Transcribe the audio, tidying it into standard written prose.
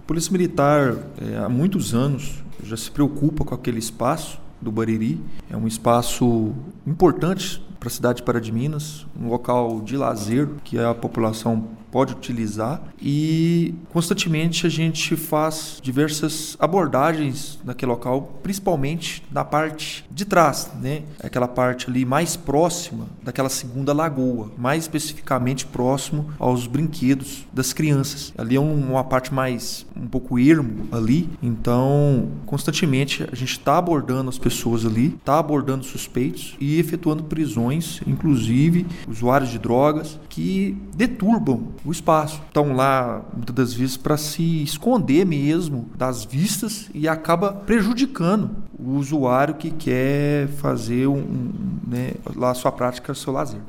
Polícia Militar, há muitos anos, já se preocupa com aquele espaço do Bariri. É um espaço importante para a cidade de Pará de Minas, um local de lazer que a população pode utilizar, e constantemente a gente faz diversas abordagens naquele local, principalmente na parte de trás, né? Aquela parte ali mais próxima daquela segunda lagoa, mais especificamente próximo aos brinquedos das crianças. Ali é uma parte mais um pouco ermo ali, então constantemente a gente está abordando as pessoas ali, está abordando suspeitos e efetuando prisões, inclusive usuários de drogas que deturbam o espaço. Estão lá muitas das vezes para se esconder mesmo das vistas e acaba prejudicando o usuário que quer fazer lá a sua prática, seu lazer.